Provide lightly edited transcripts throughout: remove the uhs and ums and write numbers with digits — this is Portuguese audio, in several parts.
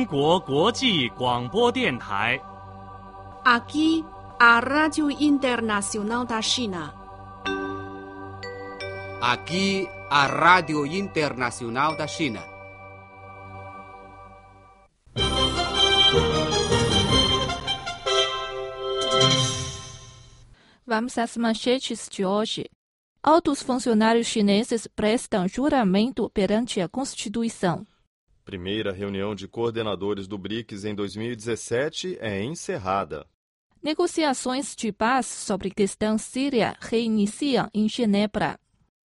国国际广播电台。 Aqui, a Rádio Internacional da China. Aqui, a Rádio Internacional da China. Vamos às manchetes de hoje. Altos funcionários chineses prestam juramento perante a Constituição. Primeira reunião de coordenadores do BRICS em 2017 é encerrada. Negociações de paz sobre questão síria reiniciam em Genebra.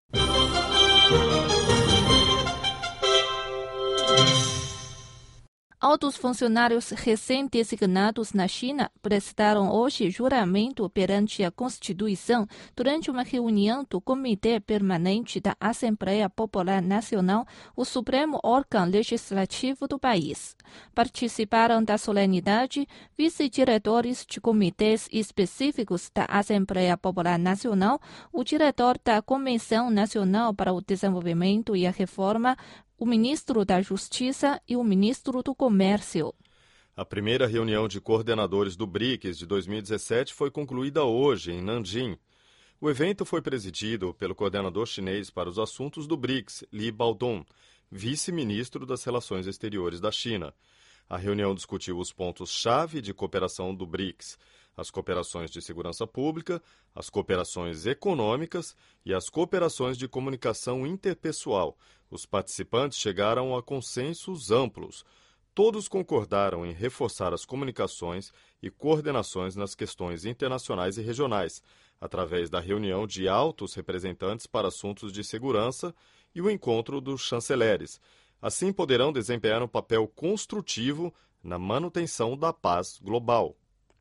Altos funcionários recém-designados na China prestaram hoje juramento perante a Constituição durante uma reunião do Comitê Permanente da Assembleia Popular Nacional, o supremo órgão legislativo do país. Participaram da solenidade vice-diretores de comitês específicos da Assembleia Popular Nacional, o diretor da Comissão Nacional para o Desenvolvimento e a Reforma, o ministro da Justiça e o ministro do Comércio. A primeira reunião de coordenadores do BRICS de 2017 foi concluída hoje, em Nanjing. O evento foi presidido pelo coordenador chinês para os assuntos do BRICS, Li Baodong, vice-ministro das Relações Exteriores da China. A reunião discutiu os pontos-chave de cooperação do BRICS, as cooperações de segurança pública, as cooperações econômicas e as cooperações de comunicação interpessoal. Os participantes chegaram a consensos amplos. Todos concordaram em reforçar as comunicações e coordenações nas questões internacionais e regionais, através da reunião de altos representantes para assuntos de segurança e o encontro dos chanceleres. Assim, poderão desempenhar um papel construtivo na manutenção da paz global.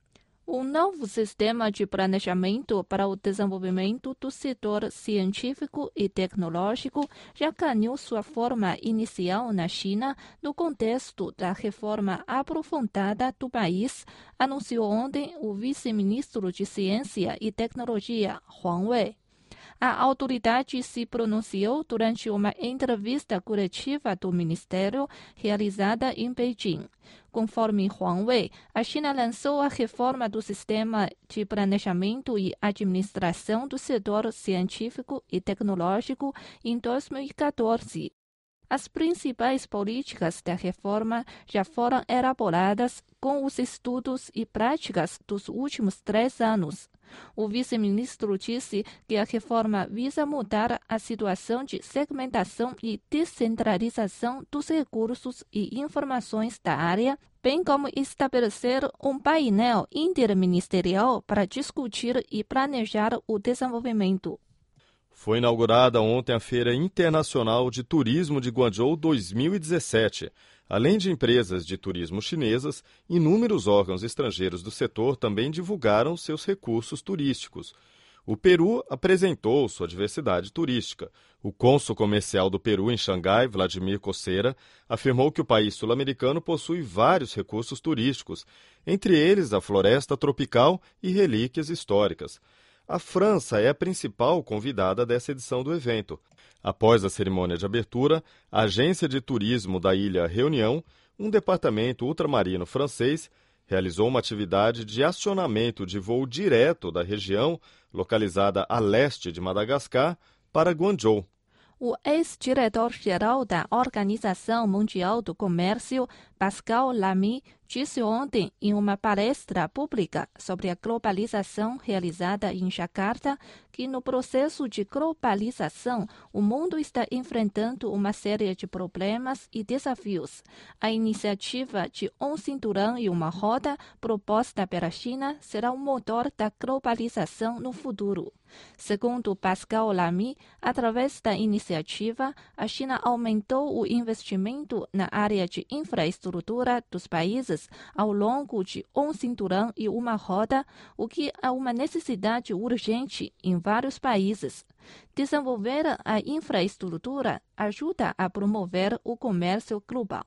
Um novo sistema de planejamento para o desenvolvimento do setor científico e tecnológico já ganhou sua forma inicial na China no contexto da reforma aprofundada do país, anunciou ontem o vice-ministro de Ciência e Tecnologia, Huang Wei. A autoridade se pronunciou durante uma entrevista coletiva do Ministério realizada em Beijing. Conforme Huang Wei, a China lançou a reforma do sistema de planejamento e administração do setor científico e tecnológico em 2014. As principais políticas da reforma já foram elaboradas com os estudos e práticas dos últimos 3 anos. O vice-ministro disse que a reforma visa mudar a situação de segmentação e descentralização dos recursos e informações da área, bem como estabelecer um painel interministerial para discutir e planejar o desenvolvimento. Foi inaugurada ontem a Feira Internacional de Turismo de Guangzhou 2017. Além de empresas de turismo chinesas, inúmeros órgãos estrangeiros do setor também divulgaram seus recursos turísticos. O Peru apresentou sua diversidade turística. O cônsul comercial do Peru em Xangai, Vladimir Coceira, afirmou que o país sul-americano possui vários recursos turísticos, entre eles a floresta tropical e relíquias históricas. A França é a principal convidada dessa edição do evento. Após a cerimônia de abertura, a agência de turismo da Ilha Réunion, um departamento ultramarino francês, realizou uma atividade de acionamento de voo direto da região, localizada a leste de Madagascar, para Guangzhou. O ex-diretor-geral da Organização Mundial do Comércio, Pascal Lamy, disse ontem em uma palestra pública sobre a globalização realizada em Jakarta que no processo de globalização o mundo está enfrentando uma série de problemas e desafios. A iniciativa de um cinturão e uma roda proposta pela China será o motor da globalização no futuro. Segundo Pascal Lamy, através da iniciativa, a China aumentou o investimento na área de infraestrutura dos países ao longo de um cinturão e uma roda, o que é uma necessidade urgente em vários países. Desenvolver a infraestrutura ajuda a promover o comércio global.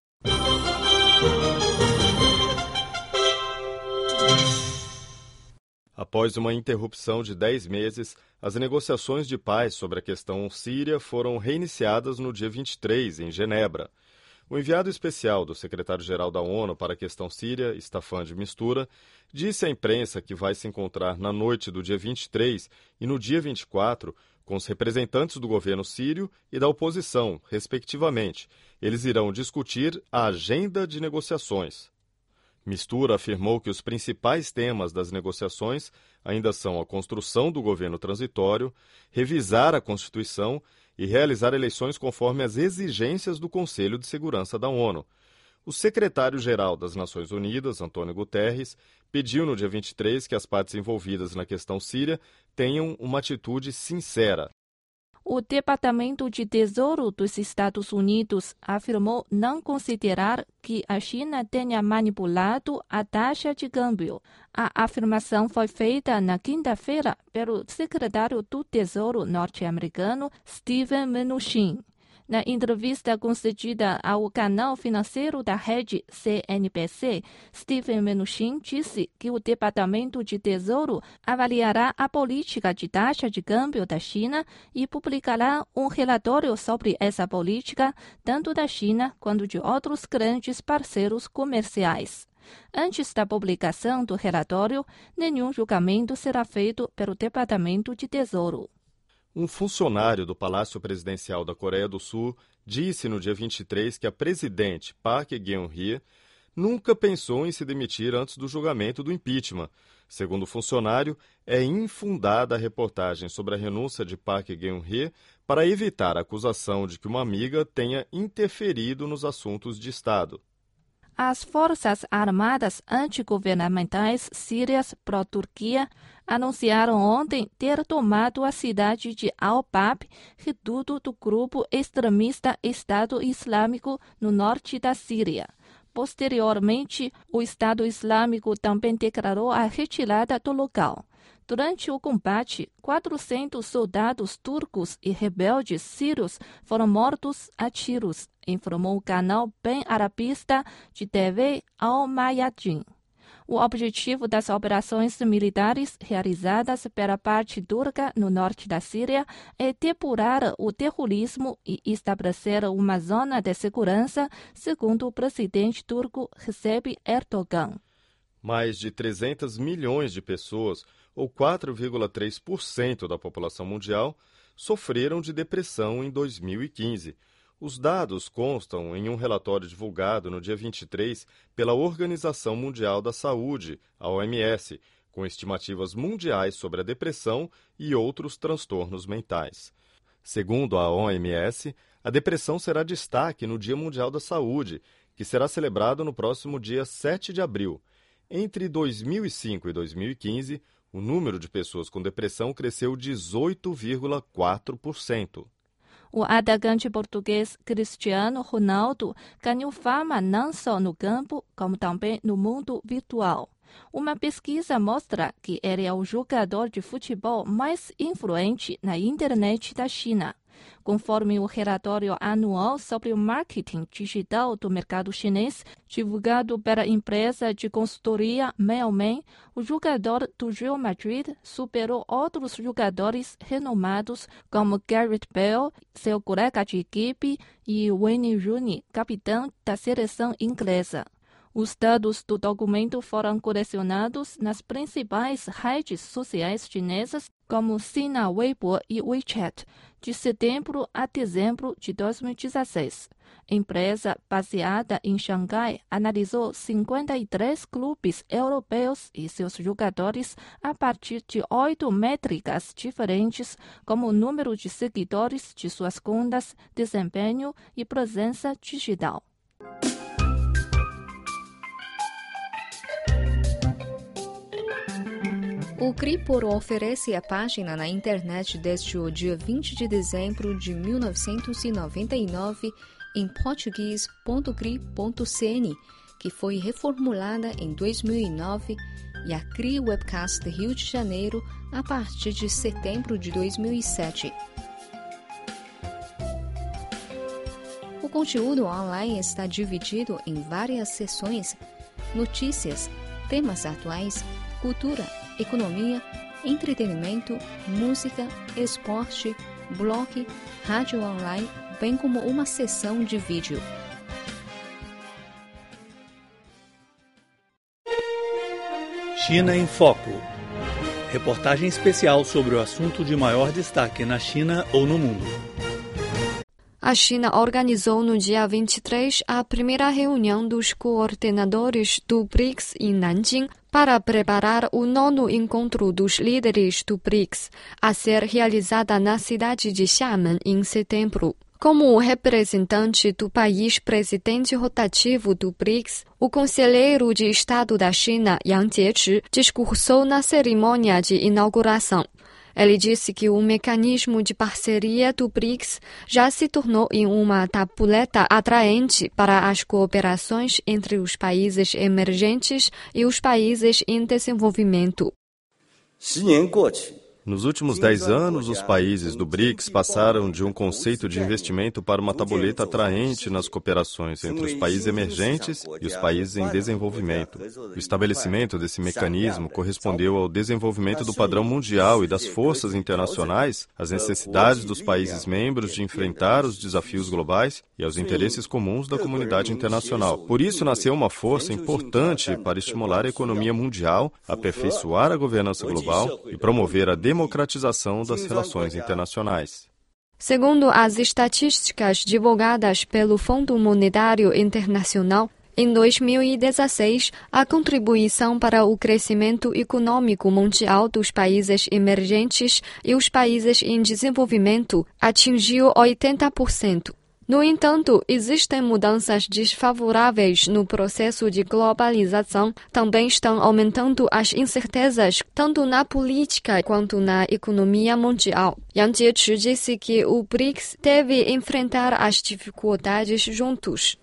Após uma interrupção de 10 meses, as negociações de paz sobre a questão síria foram reiniciadas no dia 23, em Genebra. O enviado especial do secretário-geral da ONU para a questão síria, Staffan de Mistura, disse à imprensa que vai se encontrar na noite do dia 23 e no dia 24 com os representantes do governo sírio e da oposição, respectivamente. Eles irão discutir a agenda de negociações. Mistura afirmou que os principais temas das negociações ainda são a construção do governo transitório, revisar a Constituição e realizar eleições conforme as exigências do Conselho de Segurança da ONU. O secretário-geral das Nações Unidas, Antônio Guterres, pediu no dia 23 que as partes envolvidas na questão síria tenham uma atitude sincera. O Departamento de Tesouro dos Estados Unidos afirmou não considerar que a China tenha manipulado a taxa de câmbio. A afirmação foi feita na quinta-feira pelo secretário do Tesouro norte-americano, Steven Mnuchin. Na entrevista concedida ao canal financeiro da rede CNBC, Steven Mnuchin disse que o Departamento de Tesouro avaliará a política de taxa de câmbio da China e publicará um relatório sobre essa política, tanto da China quanto de outros grandes parceiros comerciais. Antes da publicação do relatório, nenhum julgamento será feito pelo Departamento de Tesouro. Um funcionário do Palácio Presidencial da Coreia do Sul disse no dia 23 que a presidente Park Geun-hye nunca pensou em se demitir antes do julgamento do impeachment. Segundo o funcionário, é infundada a reportagem sobre a renúncia de Park Geun-hye para evitar a acusação de que uma amiga tenha interferido nos assuntos de Estado. As Forças Armadas Antigovernamentais Sírias pró-Turquia anunciaram ontem ter tomado a cidade de Al-Bab, reduto do grupo extremista Estado Islâmico no norte da Síria. Posteriormente, o Estado Islâmico também declarou a retirada do local. Durante o combate, 400 soldados turcos e rebeldes sírios foram mortos a tiros, informou o canal bem-arabista de TV Al-Mayadin. O objetivo das operações militares realizadas pela parte turca no norte da Síria é depurar o terrorismo e estabelecer uma zona de segurança, segundo o presidente turco Recep Erdogan. Mais de 300 milhões de pessoas, ou 4,3% da população mundial, sofreram de depressão em 2015. Os dados constam em um relatório divulgado no dia 23 pela Organização Mundial da Saúde, a OMS, com estimativas mundiais sobre a depressão e outros transtornos mentais. Segundo a OMS, a depressão será destaque no Dia Mundial da Saúde, que será celebrado no próximo dia 7 de abril. Entre 2005 e 2015, o número de pessoas com depressão cresceu 18,4%. O atacante português Cristiano Ronaldo ganhou fama não só no campo, como também no mundo virtual. Uma pesquisa mostra que ele é o jogador de futebol mais influente na internet da China. Conforme o relatório anual sobre o marketing digital do mercado chinês, divulgado pela empresa de consultoria Mailman, o jogador do Real Madrid superou outros jogadores renomados como Gareth Bale, seu colega de equipe, e Wayne Rooney, capitão da seleção inglesa. Os dados do documento foram colecionados nas principais redes sociais chinesas, como Sina Weibo e WeChat, de setembro a dezembro de 2016. A empresa, baseada em Xangai, analisou 53 clubes europeus e seus jogadores a partir de 8 métricas diferentes, como o número de seguidores de suas contas, desempenho e presença digital. O Cripor oferece a página na internet desde o dia 20 de dezembro de 1999 em português.cri.cn, que foi reformulada em 2009, e a CRI Webcast Rio de Janeiro a partir de setembro de 2007. O conteúdo online está dividido em várias seções: notícias, temas atuais, cultura, economia, entretenimento, música, esporte, blog, rádio online, bem como uma seção de vídeo. China em Foco. Reportagem especial sobre o assunto de maior destaque na China ou no mundo. A China organizou no dia 23 a primeira reunião dos coordenadores do BRICS em Nanjing para preparar o 9º encontro dos líderes do BRICS, a ser realizada na cidade de Xiamen em setembro. Como representante do país presidente rotativo do BRICS, o conselheiro de Estado da China, Yang Jiechi, discursou na cerimônia de inauguração. Ele disse que o mecanismo de parceria do BRICS já se tornou em uma tabuleta atraente para as cooperações entre os países emergentes e os países em desenvolvimento. Nos últimos 10 anos, os países do BRICS passaram de um conceito de investimento para uma tabuleta atraente nas cooperações entre os países emergentes e os países em desenvolvimento. O estabelecimento desse mecanismo correspondeu ao desenvolvimento do padrão mundial e das forças internacionais, às necessidades dos países membros de enfrentar os desafios globais e aos interesses comuns da comunidade internacional. Por isso, nasceu uma força importante para estimular a economia mundial, aperfeiçoar a governança global e promover a democratização das relações internacionais. Segundo as estatísticas divulgadas pelo Fundo Monetário Internacional, em 2016, a contribuição para o crescimento econômico mundial dos países emergentes e os países em desenvolvimento atingiu 80%. No entanto, existem mudanças desfavoráveis no processo de globalização. Também estão aumentando as incertezas, tanto na política quanto na economia mundial. Yang Jiechi disse que o BRICS deve enfrentar as dificuldades juntos.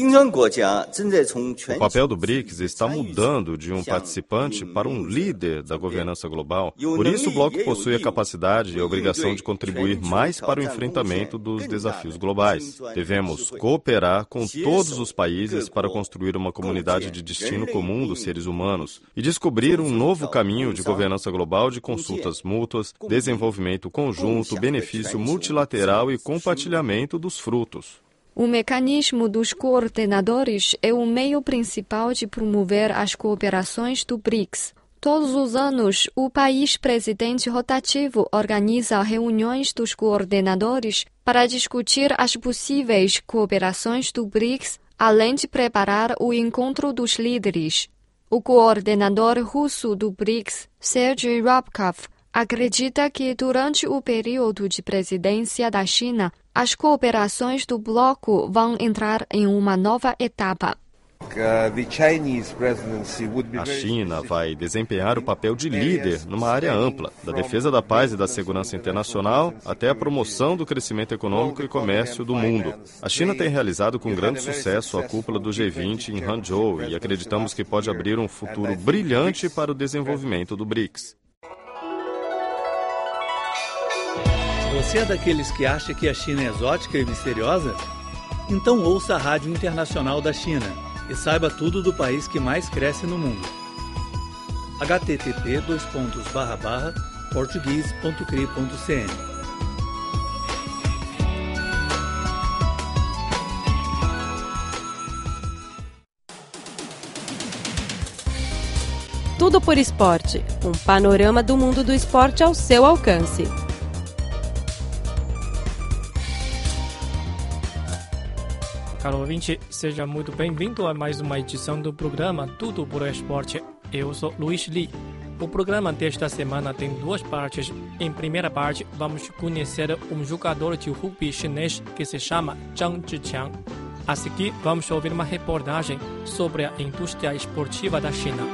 O papel do BRICS está mudando de um participante para um líder da governança global. Por isso, o bloco possui a capacidade e a obrigação de contribuir mais para o enfrentamento dos desafios globais. Devemos cooperar com todos os países para construir uma comunidade de destino comum dos seres humanos e descobrir um novo caminho de governança global de consultas mútuas, desenvolvimento conjunto, benefício multilateral e compartilhamento dos frutos. O mecanismo dos coordenadores é o meio principal de promover as cooperações do BRICS. Todos os anos, o país presidente rotativo organiza reuniões dos coordenadores para discutir as possíveis cooperações do BRICS, além de preparar o encontro dos líderes. O coordenador russo do BRICS, Sergei Ryabkov, acredita que durante o período de presidência da China, as cooperações do bloco vão entrar em uma nova etapa. A China vai desempenhar o papel de líder numa área ampla, da defesa da paz e da segurança internacional até a promoção do crescimento econômico e comércio do mundo. A China tem realizado com grande sucesso a cúpula do G20 em Hangzhou e acreditamos que pode abrir um futuro brilhante para o desenvolvimento do BRICS. Você é daqueles que acha que a China é exótica e misteriosa? Então ouça a Rádio Internacional da China e saiba tudo do país que mais cresce no mundo. http://portugues.cri.cn. Tudo por esporte. Um panorama do mundo do esporte ao seu alcance. Caro ouvinte, seja muito bem-vindo a mais uma edição do programa Tudo por Esporte. Eu sou Luiz Li. O programa desta semana tem duas partes. Em primeira parte, vamos conhecer um jogador de rugby chinês que se chama Zhang Zhiqiang. A seguir, vamos ouvir uma reportagem sobre a indústria esportiva da China.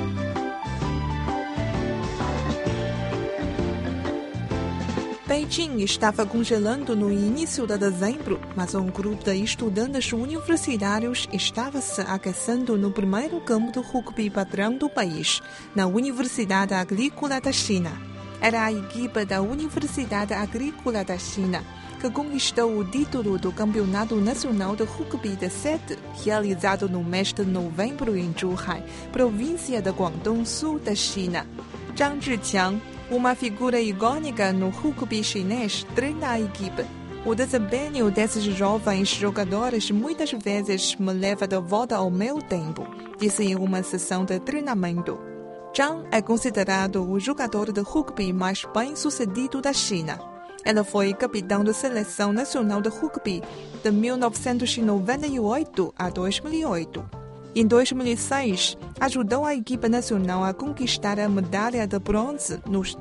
Beijing estava congelando no início de dezembro, mas um grupo de estudantes universitários estava se aquecendo no primeiro campo de rugby padrão do país, na Universidade Agrícola da China. Era a equipe da Universidade Agrícola da China que conquistou o título do Campeonato Nacional de Rugby de 7, realizado no mês de novembro em Zhuhai, província de Guangdong Sul da China. Zhang Zhiqiang, uma figura icônica no rugby chinês, treina a equipe. O desempenho desses jovens jogadores muitas vezes me leva de volta ao meu tempo, disse em uma sessão de treinamento. Zhang é considerado o jogador de rugby mais bem-sucedido da China. Ela foi capitão da Seleção Nacional de Rugby de 1998 a 2008. Em 2006, ajudou a equipe nacional a conquistar a medalha de bronze nos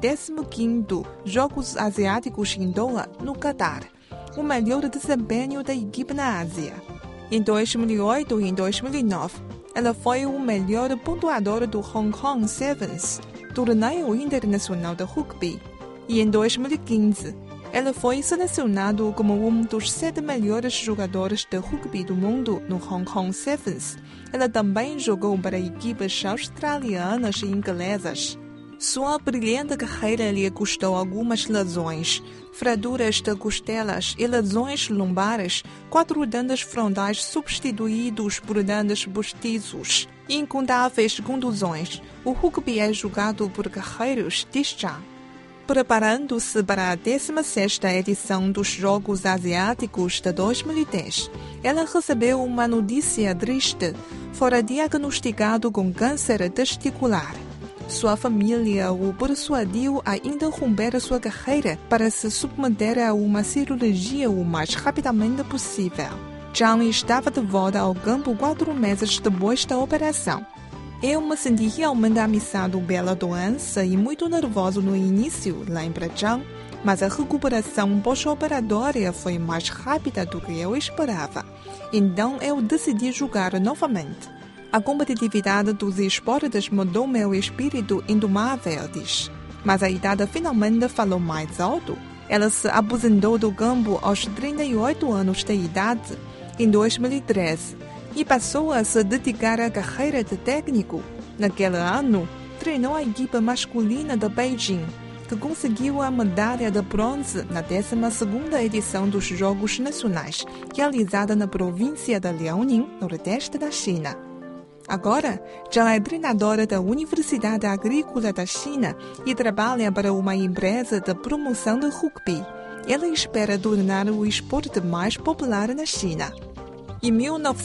15º Jogos Asiáticos em Doha, no Catar, o melhor desempenho da equipe na Ásia. Em 2008 e em 2009, ela foi o melhor pontuador do Hong Kong Sevens, torneio internacional de rugby. E em 2015, ela foi selecionada como um dos 7 melhores jogadores de rugby do mundo no Hong Kong Sevens. Ela também jogou para equipes australianas e inglesas. Sua brilhante carreira lhe custou algumas lesões, fraturas de costelas e lesões lombares, 4 dentes frontais substituídos por dentes postiços e incontáveis contusões. O rugby é jogado por guerreiros, diz Zhang. Preparando-se para a 16ª edição dos Jogos Asiáticos de 2010, ela recebeu uma notícia triste. Fora diagnosticado com câncer testicular. Sua família o persuadiu a interromper sua carreira para se submeter a uma cirurgia o mais rapidamente possível. Zhang estava de volta ao campo 4 meses depois da operação. Eu me senti realmente ameaçado pela doença e muito nervoso no início, lembra Zhang, mas a recuperação pós-operatória foi mais rápida do que eu esperava. Então eu decidi jogar novamente. A competitividade dos esportes mudou meu espírito indomável, diz. Mas a idade finalmente falou mais alto. Ela se aposentou do campo aos 38 anos de idade, em 2013, e passou a se dedicar à carreira de técnico. Naquele ano, treinou a equipe masculina de Beijing, que conseguiu a medalha de bronze na 12ª edição dos Jogos Nacionais, realizada na província de Liaoning, nordeste da China. Agora, já é treinadora da Universidade Agrícola da China e trabalha para uma empresa de promoção de rugby. Ela espera tornar o esporte mais popular na China. Em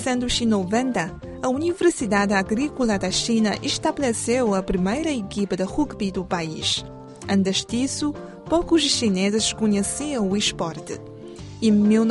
1990, a Universidade Agrícola da China estabeleceu a primeira equipe de rugby do país. Antes disso, poucos chineses conheciam o esporte. Em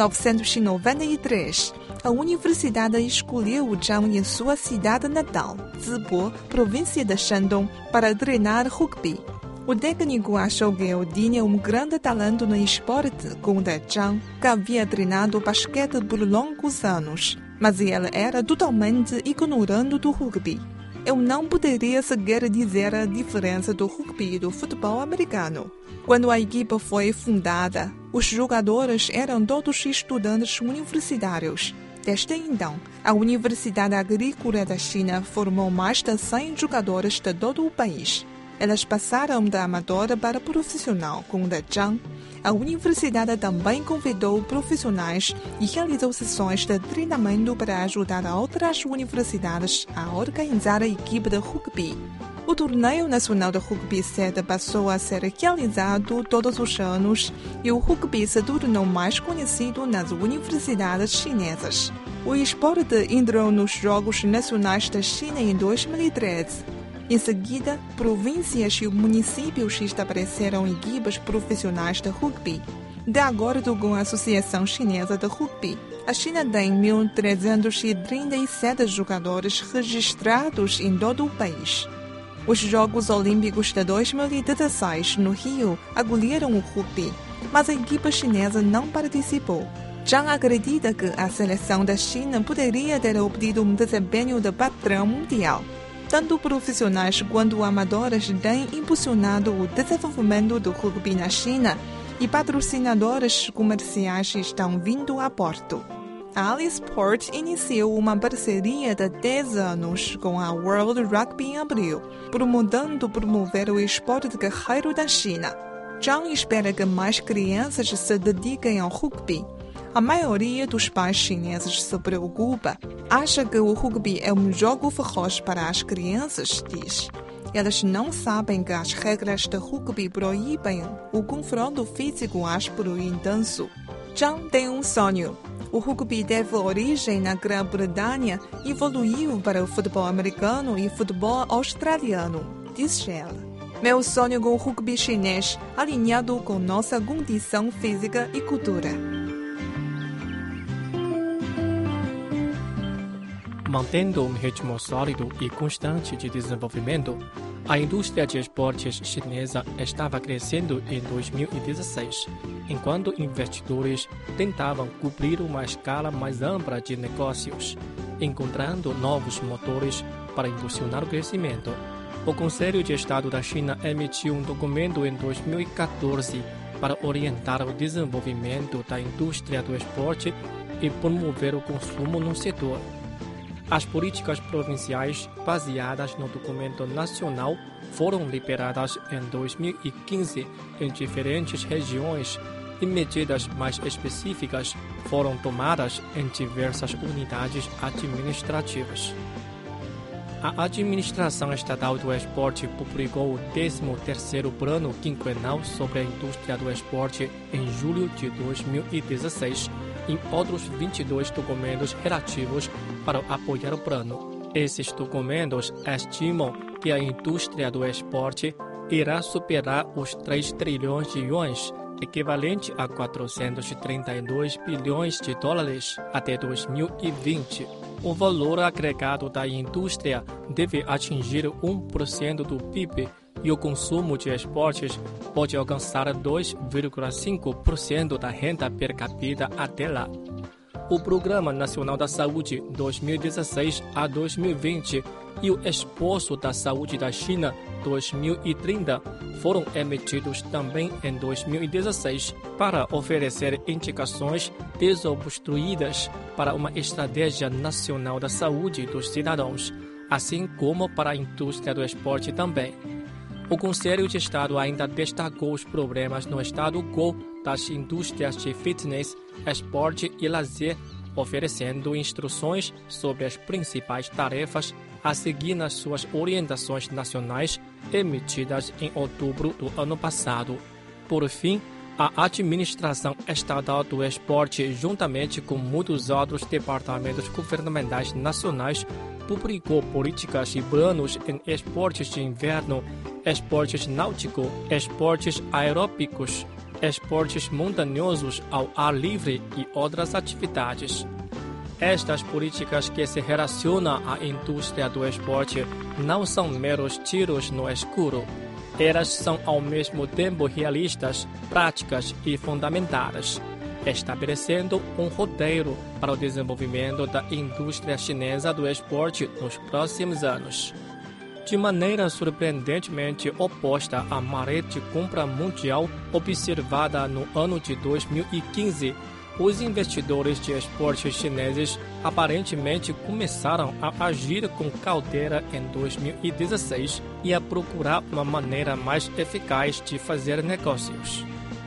1993, a universidade escolheu Zhang em sua cidade natal, Zibo, província de Shandong, para treinar rugby. O técnico achou que eu tinha um grande talento no esporte, conta Zhang, que havia treinado basquete por longos anos, mas ele era totalmente ignorante do rugby. Eu não poderia sequer dizer a diferença do rugby e do futebol americano. Quando a equipe foi fundada, os jogadores eram todos estudantes universitários. Desde então, a Universidade Agrícola da China formou mais de 100 jogadores de todo o país. Elas passaram da amadora para profissional, com Zhang. A universidade também convidou profissionais e realizou sessões de treinamento para ajudar outras universidades a organizar a equipe de rugby. O Torneio Nacional de Rugby 7 passou a ser realizado todos os anos e o rugby se tornou mais conhecido nas universidades chinesas. O esporte entrou nos Jogos Nacionais da China em 2013. Em seguida, províncias e municípios estabeleceram equipes profissionais de rugby. De acordo com a Associação Chinesa de Rugby, a China tem 1.337 jogadores registrados em todo o país. Os Jogos Olímpicos de 2016, no Rio, acolheram o rugby, mas a equipe chinesa não participou. Zhang acredita que a seleção da China poderia ter obtido um desempenho de padrão mundial. Tanto profissionais quanto amadores têm impulsionado o desenvolvimento do rugby na China e patrocinadores comerciais estão vindo a Porto. A Alisport iniciou uma parceria de 10 anos com a World Rugby em abril, promovendo promover o esporte guerreiro da China. Zhang espera que mais crianças se dediquem ao rugby. A maioria dos pais chineses se preocupa. Acha que o rugby é um jogo feroz para as crianças, diz. Elas não sabem que as regras de rugby proíbem o confronto físico áspero e intenso. Zhang tem um sonho. O rugby teve origem na Grã-Bretanha e evoluiu para o futebol americano e futebol australiano. disse ela. Meu sonho com o rugby chinês, alinhado com nossa condição física e cultura. Mantendo um ritmo sólido e constante de desenvolvimento, a indústria de esportes chinesa estava crescendo em 2016, enquanto investidores tentavam cobrir uma escala mais ampla de negócios, encontrando novos motores para impulsionar o crescimento. O Conselho de Estado da China emitiu um documento em 2014 para orientar o desenvolvimento da indústria do esporte e promover o consumo no setor. As políticas provinciais baseadas no documento nacional foram liberadas em 2015 em diferentes regiões e medidas mais específicas foram tomadas em diversas unidades administrativas. A Administração Estatal do Esporte publicou o 13º Plano Quinquenal sobre a Indústria do Esporte em julho de 2016 e outros 22 documentos relativos para apoiar o plano. Esses documentos estimam que a indústria do esporte irá superar os 3 trilhões de yuans, equivalente a 432 bilhões de dólares até 2020. O valor agregado da indústria deve atingir 1% do PIB e o consumo de esportes pode alcançar 2,5% da renda per capita até lá. O Programa Nacional da Saúde 2016 a 2020 e o Esboço da Saúde da China 2030 foram emitidos também em 2016 para oferecer indicações desobstruídas para uma estratégia nacional da saúde dos cidadãos, assim como para a indústria do esporte também. O Conselho de Estado ainda destacou os problemas no estado quo das indústrias de fitness, esporte e lazer, oferecendo instruções sobre as principais tarefas a seguir nas suas orientações nacionais emitidas em outubro do ano passado. Por fim, a Administração Estatal do Esporte, juntamente com muitos outros departamentos governamentais nacionais, publicou políticas e planos em esportes de inverno, esportes náuticos, esportes aeróbicos, esportes montanhosos ao ar livre e outras atividades. Estas políticas que se relacionam à indústria do esporte não são meros tiros no escuro. Elas são ao mesmo tempo realistas, práticas e fundamentadas, estabelecendo um roteiro para o desenvolvimento da indústria chinesa do esporte nos próximos anos. De maneira surpreendentemente oposta à maré de compra mundial observada no ano de 2015, os investidores de esportes chineses aparentemente começaram a agir com cautela em 2016 e a procurar uma maneira mais eficaz de fazer negócios.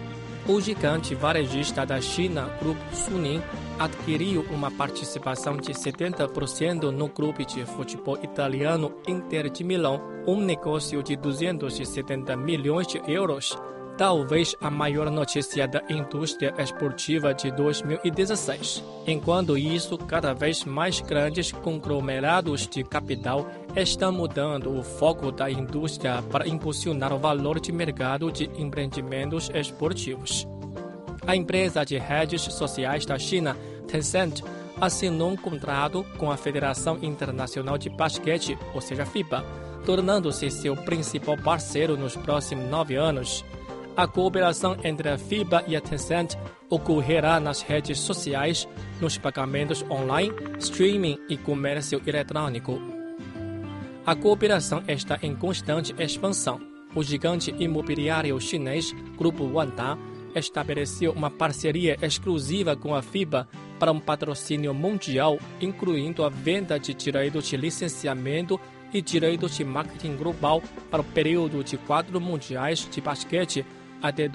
O gigante varejista da China, Grupo Suning, adquiriu uma participação de 70% no clube de futebol italiano Inter de Milão, um negócio de 270 milhões de euros, talvez a maior notícia da indústria esportiva de 2016. Enquanto isso, cada vez mais grandes conglomerados de capital estão mudando o foco da indústria para impulsionar o valor de mercado de empreendimentos esportivos. A empresa de redes sociais da China, Tencent, assinou um contrato com a Federação Internacional de Basquete, ou seja, FIBA, tornando-se seu principal parceiro nos próximos 9 anos. A cooperação entre a FIBA e a Tencent ocorrerá nas redes sociais, nos pagamentos online, streaming e comércio eletrônico. A cooperação está em constante expansão. O gigante imobiliário chinês Grupo Wanda estabeleceu uma parceria exclusiva com a FIBA para um patrocínio mundial, incluindo a venda de direitos de licenciamento e direitos de marketing global para o período de 4 mundiais de basquete até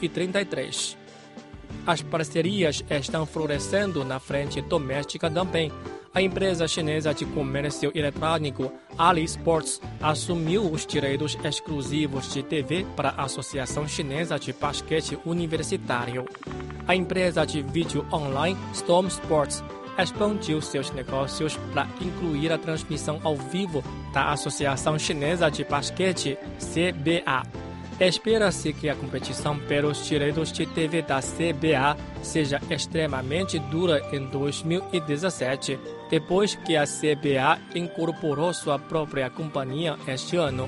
2033. As parcerias estão florescendo na frente doméstica também. A empresa chinesa de comércio eletrônico AliSports assumiu os direitos exclusivos de TV para a Associação Chinesa de Basquete Universitário. A empresa de vídeo online Storm Sports expandiu seus negócios para incluir a transmissão ao vivo da Associação Chinesa de Basquete, CBA. Espera-se que a competição pelos direitos de TV da CBA seja extremamente dura em 2017, depois que a CBA incorporou sua própria companhia este ano.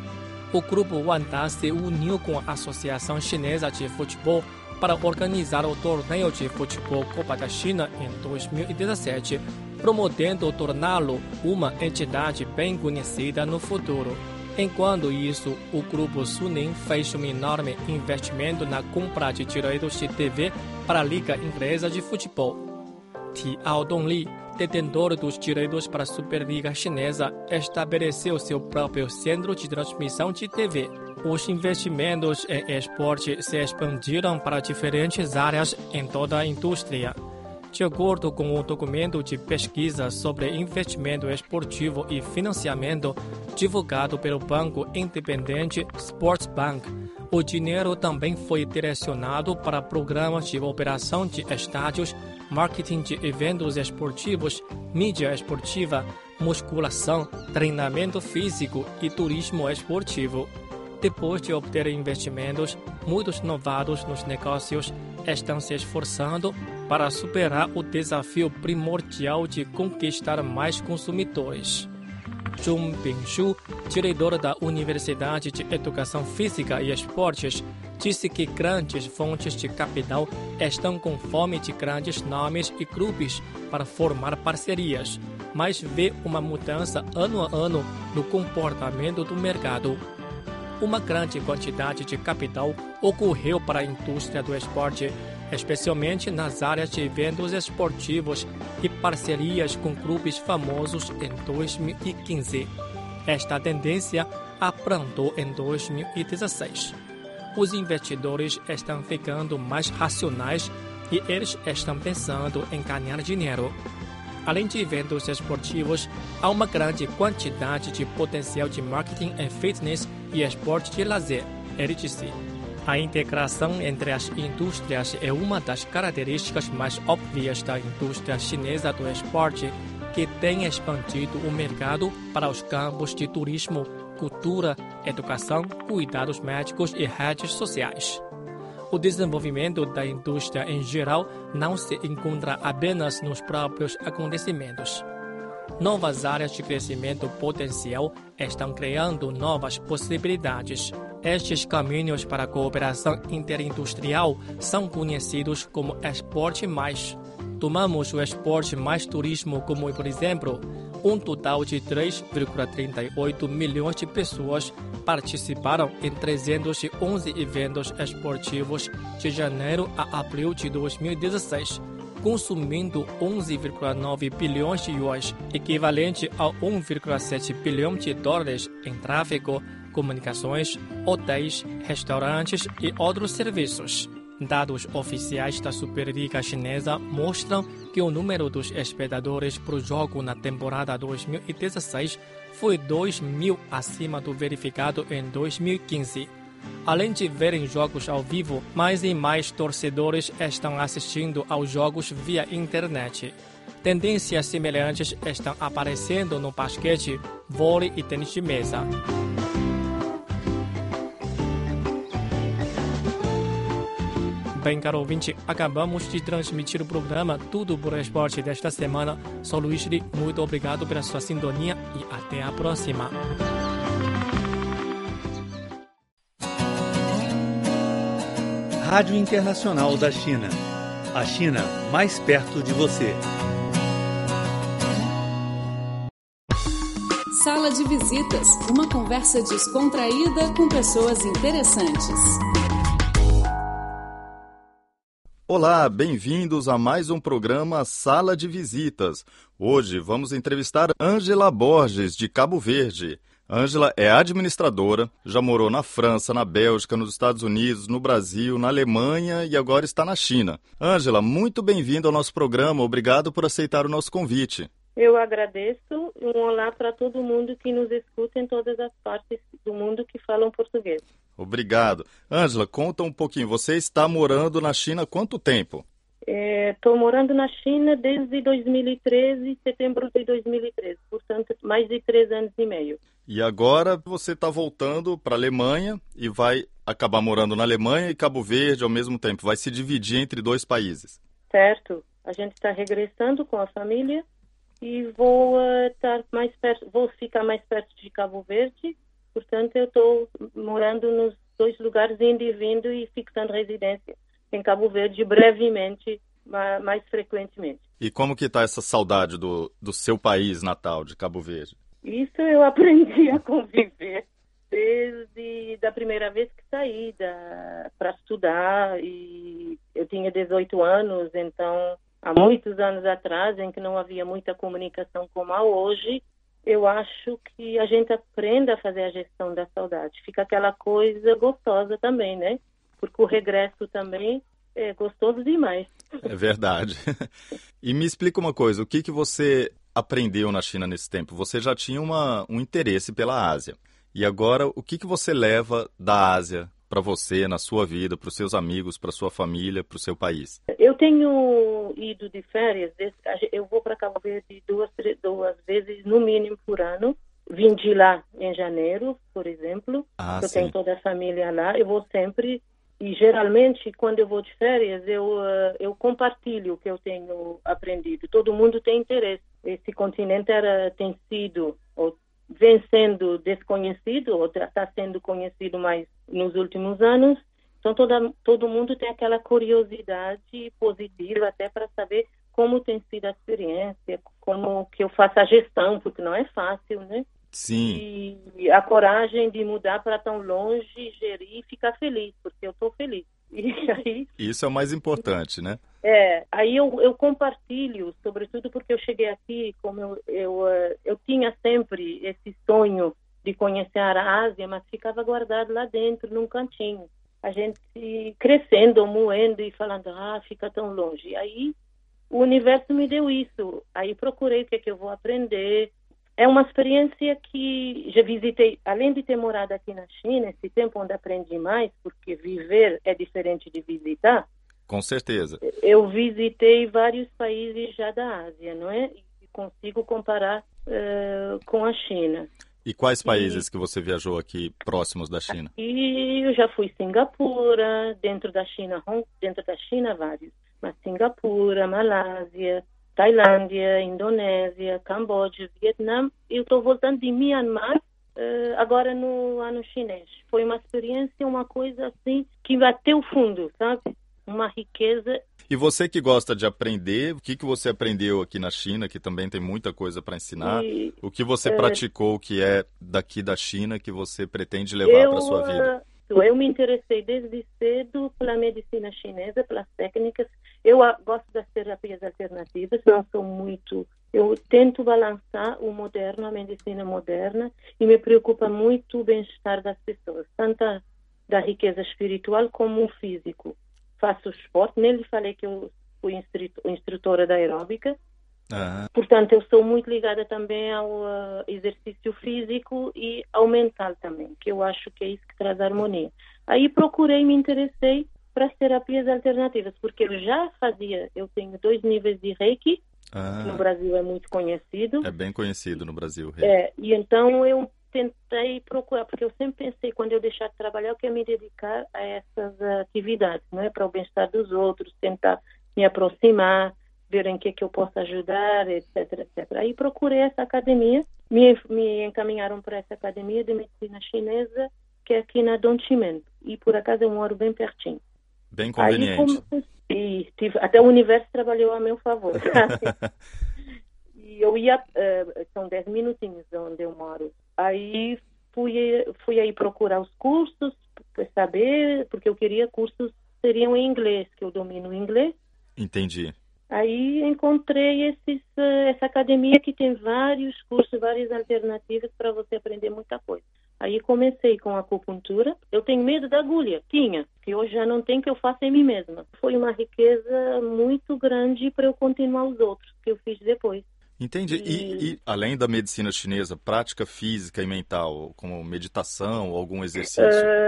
O Grupo Wanda se uniu com a Associação Chinesa de Futebol para organizar o torneio de futebol Copa da China em 2017, prometendo torná-lo uma entidade bem conhecida no futuro. Enquanto isso, o Grupo Suning fez um enorme investimento na compra de direitos de TV para a Liga Inglesa de Futebol. Tiao Dongli, detentor dos direitos para a Superliga Chinesa, estabeleceu seu próprio centro de transmissão de TV. Os investimentos em esporte se expandiram para diferentes áreas em toda a indústria. De acordo com o documento de pesquisa sobre investimento esportivo e financiamento divulgado pelo banco independente Sports Bank, o dinheiro também foi direcionado para programas de operação de estádios, marketing de eventos esportivos, mídia esportiva, musculação, treinamento físico e turismo esportivo. Depois de obter investimentos, muitos novatos nos negócios estão se esforçando para superar o desafio primordial de conquistar mais consumidores. Zhong Bingshu, diretor da Universidade de Educação Física e Esportes, disse que grandes fontes de capital estão com fome de grandes nomes e clubes para formar parcerias, mas vê uma mudança ano a ano no comportamento do mercado. Uma grande quantidade de capital ocorreu para a indústria do esporte, especialmente nas áreas de eventos esportivos e parcerias com clubes famosos em 2015. Esta tendência abrandou em 2016. Os investidores estão ficando mais racionais e eles estão pensando em ganhar dinheiro. Além de eventos esportivos, há uma grande quantidade de potencial de marketing em fitness e esporte de lazer, ele disse. A integração entre as indústrias é uma das características mais óbvias da indústria chinesa do esporte, que tem expandido o mercado para os campos de turismo, cultura, educação, cuidados médicos e redes sociais. O desenvolvimento da indústria em geral não se encontra apenas nos próprios acontecimentos. Novas áreas de crescimento potencial estão criando novas possibilidades. Estes caminhos para a cooperação interindustrial são conhecidos como Esporte Mais. Tomamos o Esporte Mais Turismo como, por exemplo, um total de 3,38 milhões de pessoas participaram em 311 eventos esportivos de janeiro a abril de 2016, consumindo 11,9 bilhões de yuans, equivalente a 1,7 bilhão de dólares em tráfego, comunicações, hotéis, restaurantes e outros serviços. Dados oficiais da Superliga Chinesa mostram que o número dos espectadores por jogo na temporada 2016 foi 2.000 acima do verificado em 2015. Além de verem jogos ao vivo, mais e mais torcedores estão assistindo aos jogos via internet. Tendências semelhantes estão aparecendo no basquete, vôlei e tênis de mesa. Bem, caro ouvinte, acabamos de transmitir o programa Tudo por Esporte desta semana. Sou Luís Li, muito obrigado pela sua sintonia e até a próxima. Rádio Internacional da China. A China mais perto de você. Sala de Visitas, uma conversa descontraída com pessoas interessantes. Olá, bem-vindos a mais um programa Sala de Visitas. Hoje vamos entrevistar Ângela Borges, de Cabo Verde. Ângela é administradora, já morou na França, na Bélgica, nos Estados Unidos, no Brasil, na Alemanha e agora está na China. Ângela, muito bem-vinda ao nosso programa. Obrigado por aceitar o nosso convite. Eu agradeço. Um olá para todo mundo que nos escuta em todas as partes do mundo que falam português. Obrigado. Ângela, conta um pouquinho. Você está morando na China há quanto tempo? Estou morando na China desde 2013, setembro de 2013, portanto, mais de 3 anos e meio. E agora você está voltando para a Alemanha e vai acabar morando na Alemanha e Cabo Verde ao mesmo tempo. Vai se dividir entre 2 países. Certo. A gente está regressando com a família e vou ficar mais perto de Cabo Verde. Portanto, eu estou morando nos 2 lugares, indo e vindo e fixando residência em Cabo Verde brevemente, mais frequentemente. E como que está essa saudade do seu país natal, de Cabo Verde? Isso eu aprendi a conviver desde a primeira vez que saí para estudar. E eu tinha 18 anos, então há muitos anos atrás, em que não havia muita comunicação como há hoje, eu acho que a gente aprende a fazer a gestão da saudade. Fica aquela coisa gostosa também, né? Porque o regresso também é gostoso demais. É verdade. E me explica uma coisa, o que você aprendeu na China nesse tempo? Você já tinha um interesse pela Ásia. E agora, o que você leva da Ásia para você, na sua vida, para os seus amigos, para a sua família, para o seu país? Eu tenho ido de férias, eu vou para Cabo Verde duas vezes no mínimo por ano. Vim de lá em janeiro, por exemplo. Eu tenho toda a família lá, eu vou sempre. E geralmente, quando eu vou de férias, eu compartilho o que eu tenho aprendido. Todo mundo tem interesse. Esse continente tem sido, ou vem sendo desconhecido, ou está sendo conhecido mais nos últimos anos. Então, todo mundo tem aquela curiosidade positiva até para saber como tem sido a experiência, como que eu faço a gestão, porque não é fácil, né? Sim. E a coragem de mudar para tão longe, gerir e ficar feliz, porque eu estou feliz. E aí, isso é o mais importante, né? Aí eu compartilho, sobretudo porque eu cheguei aqui, como eu tinha sempre esse sonho de conhecer a Ásia, mas ficava guardado lá dentro, num cantinho. A gente crescendo, moendo e falando, fica tão longe. Aí o universo me deu isso. Aí procurei o que é que eu vou aprender. É uma experiência que já visitei, além de ter morado aqui na China, esse tempo onde aprendi mais, porque viver é diferente de visitar. Com certeza. Eu visitei vários países já da Ásia, não é? E consigo comparar com a China. E quais países que você viajou aqui próximos da China? E eu já fui Singapura, dentro da China vários, mas Singapura, Malásia, Tailândia, Indonésia, Camboja, Vietnã. Eu estou voltando de Myanmar agora no ano chinês. Foi uma experiência, uma coisa assim que bateu fundo, sabe? Uma riqueza. E você que gosta de aprender, o que você aprendeu aqui na China, que também tem muita coisa para ensinar? O que você praticou que é daqui da China que você pretende levar para a sua vida? Eu me interessei desde cedo pela medicina chinesa, pelas técnicas. Eu gosto das terapias alternativas, não sou muito... Eu tento balançar o moderno, a medicina moderna, e me preocupa muito o bem-estar das pessoas, tanto da riqueza espiritual como o físico. Faço esporte, nele falei que eu fui instrutora da aeróbica. Portanto, eu sou muito ligada também ao exercício físico e ao mental também, que eu acho que é isso que traz harmonia. Aí me interessei para as terapias alternativas, porque eu tenho 2 níveis de Reiki, que no Brasil é muito conhecido. É bem conhecido no Brasil, Reiki. E então eu tentei procurar, porque eu sempre pensei, quando eu deixar de trabalhar, eu quero me dedicar a essas atividades, não é? Para o bem-estar dos outros, tentar me aproximar, ver em que eu posso ajudar, etc, etc. Aí procurei essa academia, me encaminharam para essa academia de medicina chinesa, que é aqui na Dongqimen. E por acaso eu moro bem pertinho. Bem conveniente. Até o universo trabalhou a meu favor. E eu ia, são 10 minutinhos de onde eu moro. Aí fui aí procurar os cursos, para saber, porque eu queria cursos que seriam em inglês, que eu domino o inglês. Entendi. Aí encontrei essa academia que tem vários cursos, várias alternativas para você aprender muita coisa. Aí comecei com acupuntura. Eu tenho medo da agulha, que hoje já não tem, que eu faço em mim mesma. Foi uma riqueza muito grande para eu continuar os outros, que eu fiz depois. Entendi. E além da medicina chinesa, prática física e mental, como meditação ou algum exercício?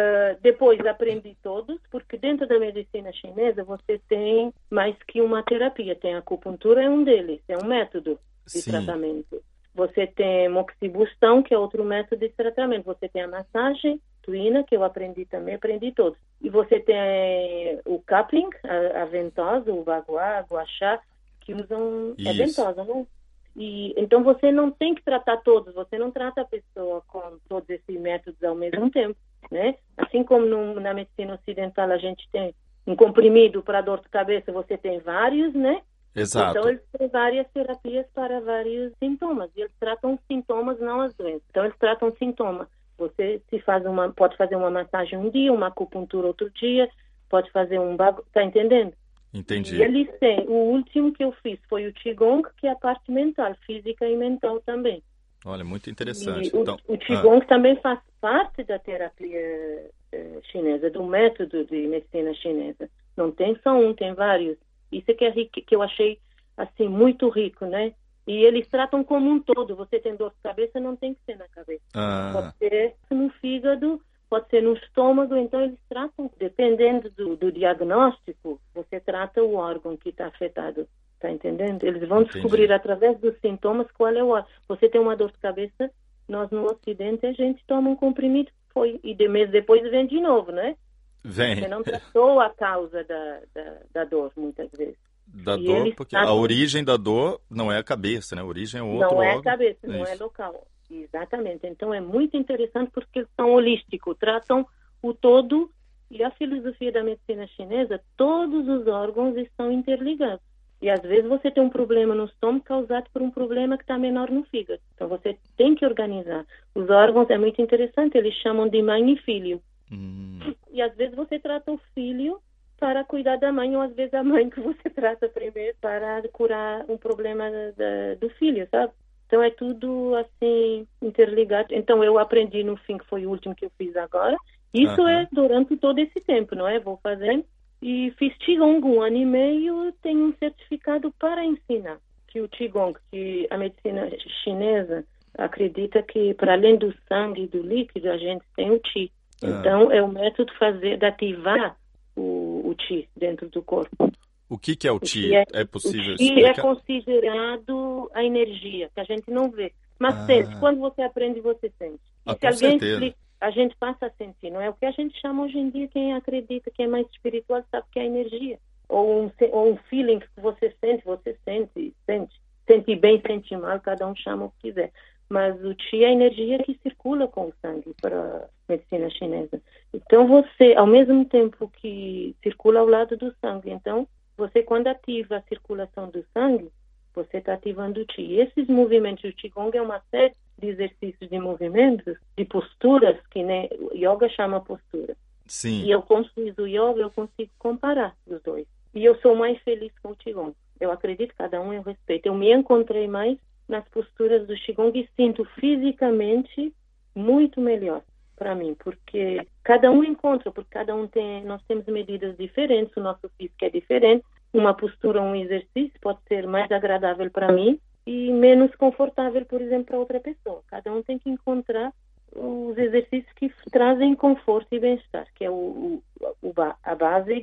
Depois aprendi todos, porque dentro da medicina chinesa você tem mais que uma terapia. Tem a acupuntura, é um deles, é um método de tratamento. Você tem moxibustão, que é outro método de tratamento. Você tem a massagem tuína, que eu aprendi também, aprendi todos. E você tem o coupling, a ventosa, o baguá, o guaxá, que usam... É ventosa, não? E, então você não tem que tratar todos, você não trata a pessoa com todos esses métodos ao mesmo tempo, né? Assim como na medicina ocidental a gente tem um comprimido para dor de cabeça, você tem vários, né? Exato. Então eles têm várias terapias para vários sintomas, e eles tratam sintomas, não as doenças. Então eles tratam sintomas. Você pode fazer uma massagem um dia, uma acupuntura outro dia, pode fazer tá entendendo? Entendi. E eles têm, o último que eu fiz foi o Qigong, que é a parte mental, física e mental também. Olha, muito interessante. O Qigong também faz parte da terapia chinesa, do método de medicina chinesa. Não tem só um, tem vários. Isso é que é rico, que eu achei assim muito rico, né? E eles tratam como um todo. Você tem dor de cabeça, não tem que ser na cabeça. Pode ser no fígado, pode ser no estômago, então eles tratam, dependendo do diagnóstico, você trata o órgão que está afetado, tá entendendo? Eles vão descobrir através dos sintomas qual é o órgão. Você tem uma dor de cabeça, nós no Ocidente a gente toma um comprimido, e de mês depois vem de novo, né? Vem. Você não tratou a causa da dor, muitas vezes. Da dor, porque a origem da dor não é a cabeça, né? A origem é outro órgão. Não é a cabeça, não é local. Exatamente. Então é muito interessante porque eles são holísticos, tratam o todo, e a filosofia da medicina chinesa, todos os órgãos estão interligados. E às vezes você tem um problema no estômago causado por um problema que está menor no fígado. Então você tem que organizar. Os órgãos é muito interessante, eles chamam de mãe e filho. E às vezes você trata o filho para cuidar da mãe, ou às vezes a mãe que você trata primeiro para curar um problema do filho, sabe? Então é tudo assim interligado. Então eu aprendi no fim, que foi o último que eu fiz agora. Isso é durante todo esse tempo, não é? Vou fazendo. E fiz Qigong 1 ano e meio, tenho um certificado para ensinar. Que o Qigong, que a medicina chinesa acredita que para além do sangue e do líquido, a gente tem o Qi. Então é o método de ativar o Qi dentro do corpo. O que é o Qi? É possível explicar? O Qi é considerado a energia, que a gente não vê. Mas sente, quando você aprende, você sente. E se alguém explica, a gente passa a sentir. Não é o que a gente chama hoje em dia, quem acredita que é mais espiritual sabe que é a energia. Ou um feeling que você sente. Sente bem, sente mal, cada um chama o que quiser. Mas o Qi é a energia que circula com o sangue para a medicina chinesa. Então você, ao mesmo tempo que circula ao lado do sangue, então você, quando ativa a circulação do sangue, você está ativando o Qi. E esses movimentos do Qigong é uma série de exercícios de movimentos, de posturas, que nem o yoga chama postura. Sim. E eu construindo o yoga, eu consigo comparar os dois. E eu sou mais feliz com o Qigong. Eu acredito, cada um eu respeito. Eu me encontrei mais nas posturas do Qigong e sinto fisicamente muito melhor para mim, porque cada um encontra, porque cada um nós temos medidas diferentes, o nosso físico é diferente, uma postura, um exercício pode ser mais agradável para mim e menos confortável, por exemplo, para outra pessoa. Cada um tem que encontrar os exercícios que trazem conforto e bem-estar, que é a base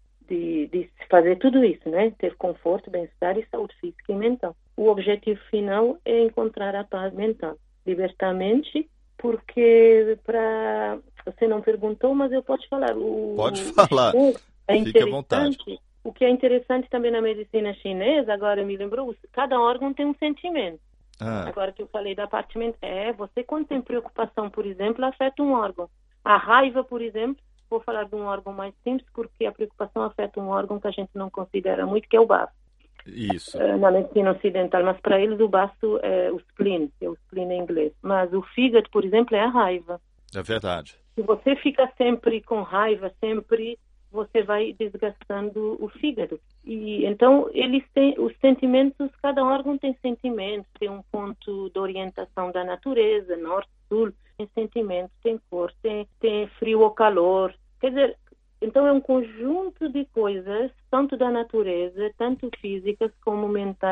de fazer tudo isso, né? Ter conforto, bem-estar e saúde física e mental. O objetivo final é encontrar a paz mental, libertar a mente, porque você não perguntou, mas eu posso falar. Pode falar, fique à vontade. O que é interessante também na medicina chinesa, agora me lembrou, cada órgão tem um sentimento. Agora que eu falei da parte mental, você quando tem preocupação, por exemplo, afeta um órgão. A raiva, por exemplo, vou falar de um órgão mais simples, porque a preocupação afeta um órgão que a gente não considera muito, que é o baço. Isso. Na medicina ocidental, mas para eles o baço é o spleen, que é o spleen em inglês. Mas o fígado, por exemplo, é a raiva. É verdade. Se você fica sempre com raiva, você vai desgastando o fígado. E então eles têm os sentimentos, cada órgão tem sentimentos, tem um ponto de orientação da natureza, norte, sul, tem sentimentos, tem cor, tem frio ou calor. Quer dizer, então é um conjunto de coisas, tanto da natureza, tanto físicas como mentais,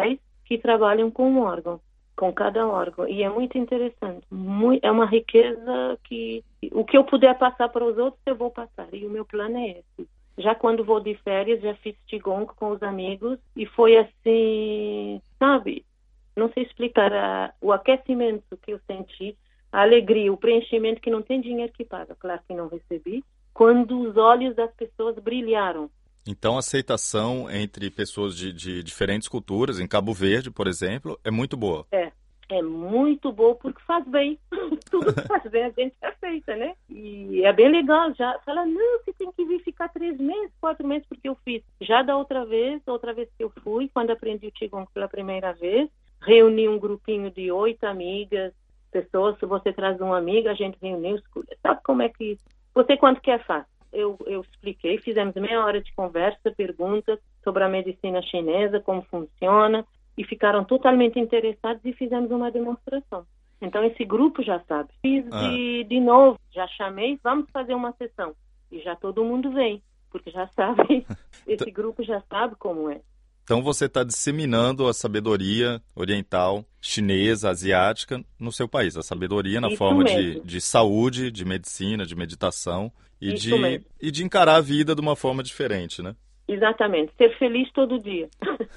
que trabalham com um órgão, com cada órgão. E é muito interessante. É uma riqueza que o que eu puder passar para os outros, eu vou passar. E o meu plano é esse. Já quando vou de férias, já fiz Qigong com os amigos e foi assim, sabe? Não sei explicar o aquecimento que eu senti, a alegria, o preenchimento que não tem dinheiro que paga. Claro que não recebi. Quando os olhos das pessoas brilharam. Então, a aceitação entre pessoas de diferentes culturas, em Cabo Verde, por exemplo, é muito boa. É muito boa porque faz bem. Tudo que faz bem a gente aceita, né? E é bem legal. Já fala, não, você tem que vir ficar 3 meses, 4 meses, porque eu fiz. Já da outra vez que eu fui, quando aprendi o Qigong pela primeira vez, reuni um grupinho de 8 amigas, pessoas. Se você traz uma amiga, a gente reuniu. Sabe como é que... Você quanto quer faz? Eu expliquei, fizemos meia hora de conversa, perguntas sobre a medicina chinesa, como funciona, e ficaram totalmente interessados e fizemos uma demonstração. Então, esse grupo já sabe. Fiz de novo, já chamei, vamos fazer uma sessão. E já todo mundo vem, porque já sabe, esse grupo já sabe como é. Então, você está disseminando a sabedoria oriental, chinesa, asiática no seu país. A sabedoria na forma de saúde, de medicina, de meditação e de encarar a vida de uma forma diferente, né? Exatamente. Ser feliz todo dia.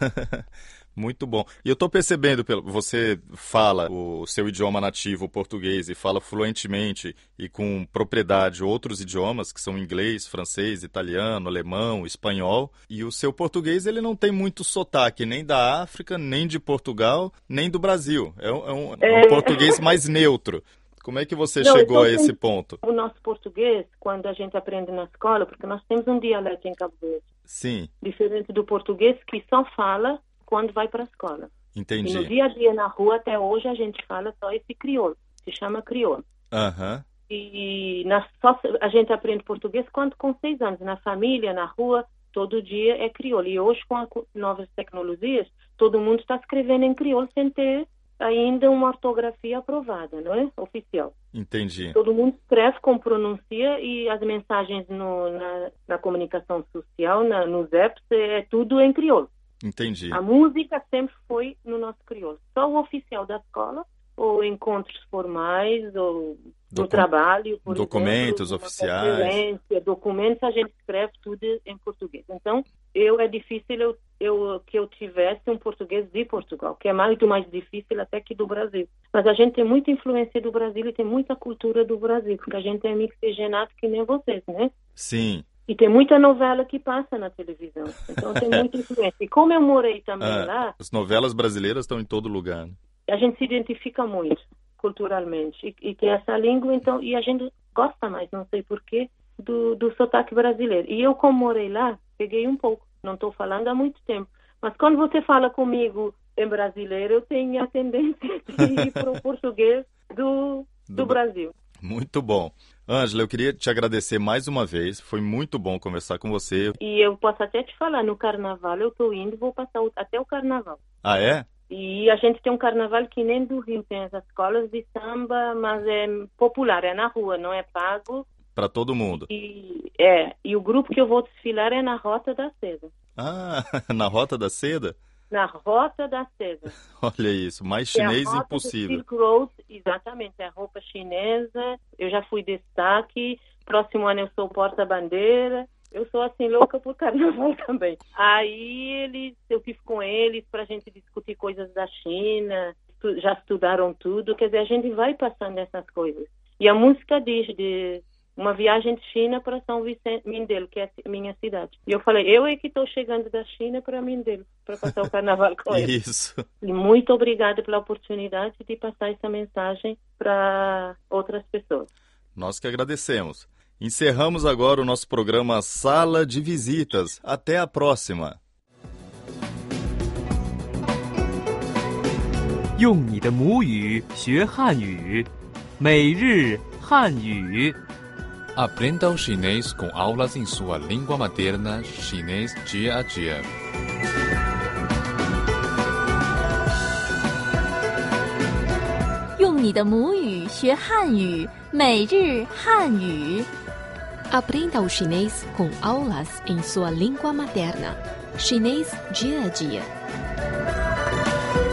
Muito bom. E eu estou percebendo, você fala o seu idioma nativo, o português, e fala fluentemente e com propriedade outros idiomas, que são inglês, francês, italiano, alemão, espanhol. E o seu português, ele não tem muito sotaque, nem da África, nem de Portugal, nem do Brasil. É um português mais neutro. Como é que você chegou a esse ponto? O nosso português, quando a gente aprende na escola, porque nós temos um dialeto em Cabo Verde. Sim. Diferente do português, que só fala quando vai para a escola. Entendi. E no dia a dia na rua, até hoje, a gente fala só esse crioulo. Se chama crioulo. E a gente aprende português com 6 anos. Na família, na rua, todo dia é crioulo. E hoje, com as novas tecnologias, todo mundo está escrevendo em crioulo sem ter ainda uma ortografia aprovada, não é? Oficial. Entendi. Todo mundo escreve com pronúncia e as mensagens na comunicação social, nos apps, é tudo em crioulo. Entendi. A música sempre foi no nosso crioulo. Só o oficial da escola, ou encontros formais, ou do trabalho, por documentos exemplo, oficiais. Documentos, a gente escreve tudo em português. Então, é difícil que eu tivesse um português de Portugal, que é muito mais difícil até que do Brasil. Mas a gente tem muita influência do Brasil e tem muita cultura do Brasil, porque a gente é mixigenado que nem vocês, né? Sim. E tem muita novela que passa na televisão. Então tem muita influência. E como eu morei também lá... As novelas brasileiras estão em todo lugar, né? A gente se identifica muito culturalmente. E tem essa língua, então... E a gente gosta mais, não sei porquê, do sotaque brasileiro. E eu, como morei lá, peguei um pouco. Não estou falando há muito tempo. Mas quando você fala comigo em brasileiro, eu tenho a tendência de ir para o português do Brasil. Muito bom. Ângela, eu queria te agradecer mais uma vez. Foi muito bom conversar com você. E eu posso até te falar, no carnaval eu estou indo, vou passar até o carnaval. Ah, é? E a gente tem um carnaval que nem do Rio, tem as escolas de samba, mas é popular, é na rua, não é pago. Para todo mundo. E o grupo que eu vou desfilar é na Rota da Seda. Ah, na Rota da Seda? Na Rota da Seda. Olha isso, mais chinês é a impossível. Silk Road, exatamente, é a roupa chinesa. Eu já fui destaque. Próximo ano eu sou porta-bandeira. Eu sou assim louca por carnaval também. Aí eu estive com eles para a gente discutir coisas da China. Já estudaram tudo. Quer dizer, a gente vai passando essas coisas. E a música diz de uma viagem de China para São Vicente Mindelo, que é a minha cidade. E eu falei, eu é que estou chegando da China para Mindelo, para passar o carnaval com eles. Isso. E muito obrigada pela oportunidade de passar essa mensagem para outras pessoas. Nós que agradecemos. Encerramos agora o nosso programa Sala de Visitas. Até a próxima. 用你的母语学汉语，每日汉语。 Aprenda o chinês com aulas em sua língua materna, chinês dia a dia. Aprenda o chinês com aulas em sua língua materna, chinês dia a dia.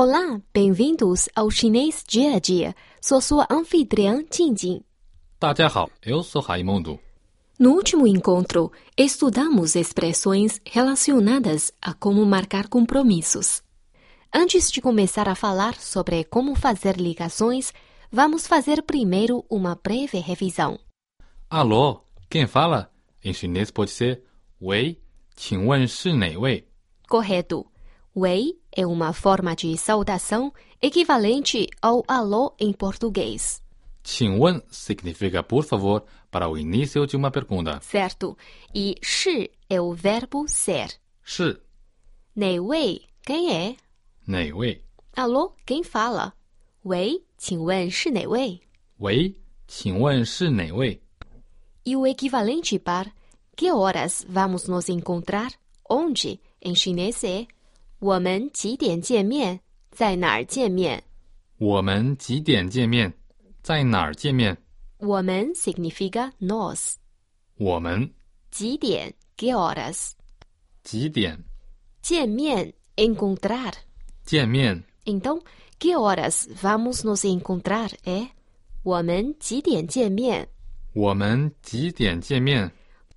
Olá, bem-vindos ao Chinês Dia a Dia. Sou sua anfitriã, Jingjing. 大家好, eu sou Raimundo. No último encontro, estudamos expressões relacionadas a como marcar compromissos. Antes de começar a falar sobre como fazer ligações, vamos fazer primeiro uma breve revisão. Alô, quem fala? Em chinês pode ser 喂,请问是哪位? Correto. Wei é uma forma de saudação equivalente ao alô em português. 请问 significa por favor para o início de uma pergunta. Certo. E shi é o verbo ser. 是 Nei wei, quem é? 哪位? Alô, quem fala? Wei, 请问是哪位? 喂,请问是哪位? E o equivalente para que horas vamos nos encontrar? Onde? Em chinês é 我们几点见面？在哪儿见面？ 我们几点见面？在哪儿见面？ 我们 significa nós. 我们几点 que horas? 几点？ 见面 encontrar. 见面。 Então, que horas vamos nos encontrar é 我们几点见面？ 我们几点见面？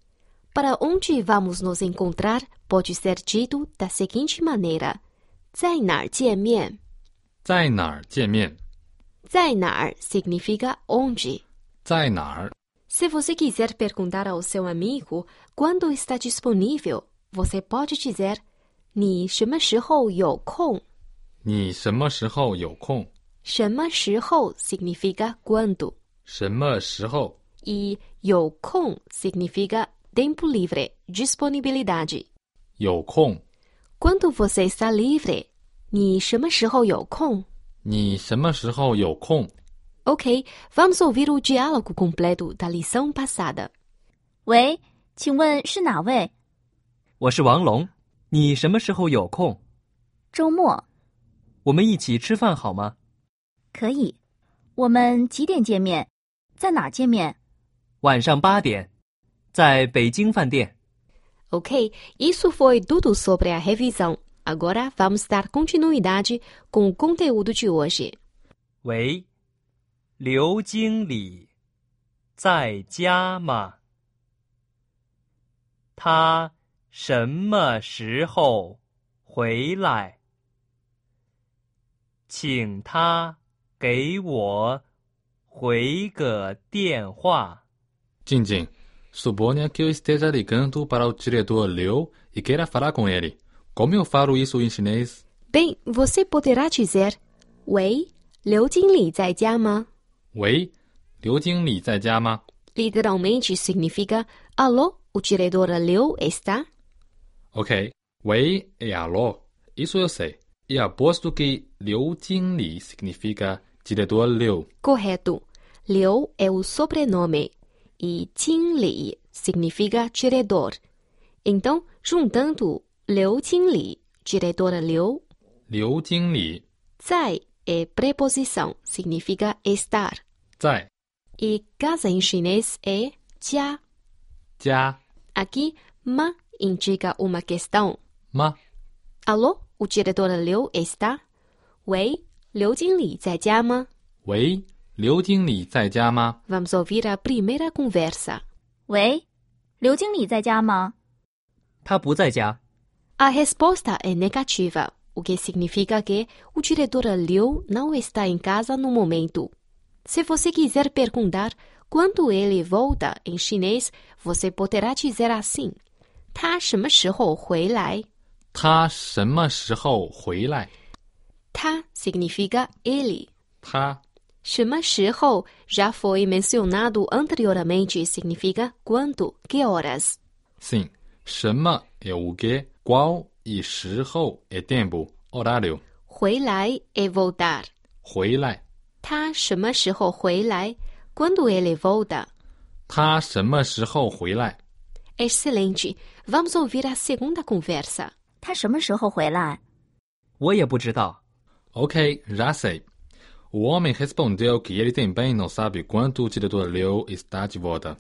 Para onde vamos nos encontrar pode ser dito da seguinte maneira: 在哪儿见面？ 在哪儿见面？ 在哪儿 significa onde. 在哪儿？ Se você quiser perguntar ao seu amigo quando está disponível, você pode dizer 你什么时候有空？ 你什么时候有空？ 什么时候 significa quando. 什么时候？ E 有空 significa tempo livre, disponibilidade. 有空。 Quando você está livre? 你什么时候有空？ 你什么时候有空？ Ok, vamos ouvir o diálogo completo da lição passada. 喂，请问是哪位？ 我是王龙，你什么时候有空？ 周末。 我们一起吃饭好吗？ 可以。我们几点见面？在哪儿见面？ 晚上8点，在北京饭店。 Ok, isso foi tudo sobre a revisão. Agora vamos dar continuidade com o conteúdo de hoje. 喂，刘经理在家吗？他什么时候回来？请他给我回个电话。 Jingjing, suponha que eu esteja ligando para o diretor Liu e queira falar com ele. Como eu falo isso em chinês? Bem, você poderá dizer 喂，刘经理在家吗？ 喂，刘经理在家吗？ Literalmente significa alô, o diretor Liu está? Ok, 喂é alô, isso eu sei. E aposto que Liu Jingli significa diretor Liu. Correto. Liu é o sobrenome e Jingli significa diretor. Então, juntando Liu Jingli, diretora Liu. Liu Jingli. 在 é preposição, significa estar. 在. E casa em chinês é 家. 家. Aqui, ma indica uma questão. Ma. Alô, o diretor Liu está? 喂，刘经理在家吗？ 喂，刘经理在家吗？ Vamos ouvir a primeira conversa. 喂，刘经理在家吗？ 他不在家。 A resposta é negativa, o que significa que o diretor Liu não está em casa no momento. Se você quiser perguntar quando ele volta em chinês, você poderá dizer assim: 他什么时候回来？ 他什么时候回来？ 他 significa ele. 他。 什么时候 já foi mencionado anteriormente significa quando, que horas. Sim, 什么 é o que, qual e 时候 é tempo, horário. 回来 é voltar. 回来。 他什么时候回来 quando ele volta. 他什么时候回来？ Excelente. Vamos ouvir a segunda conversa. 他什么时候回来？ 我也不知道。 Ok, já sei. O homem respondeu que ele também não sabe quando o diretor Liu está de volta.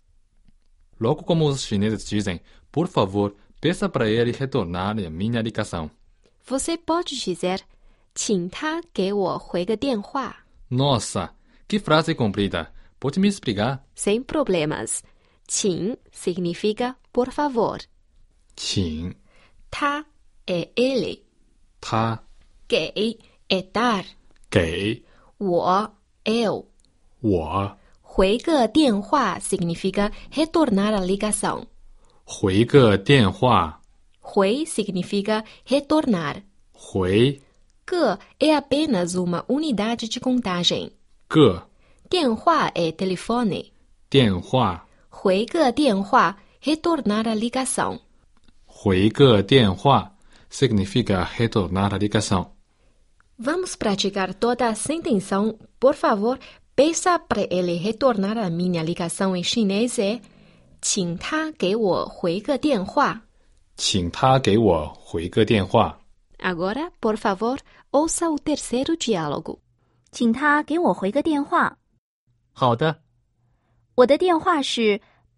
Logo como os chineses dizem, por favor, peça para ele retornar a minha ligação. Você pode dizer, 请他给我回个电话. Nossa, que frase comprida. Pode me explicar? Sem problemas. 请 significa por favor. 请他 é ele. 他给 é dar. 给我 eu. 我回个电话 significa retornar a ligação. 回个电话回 significa retornar. 回 Que é apenas uma unidade de contagem. 个电话 é telefone. 电话回个电话 retornar a ligação. 回个电话 significa retornar a ligação. Vamos praticar toda sem tensão. Por favor, peça para ele retornar a minha ligação em chinês é 请他给我回个电话. 请他给我回个电话. Agora, por favor, ouça o terceiro diálogo. 请他给我回个电话。 好的， 我的电话是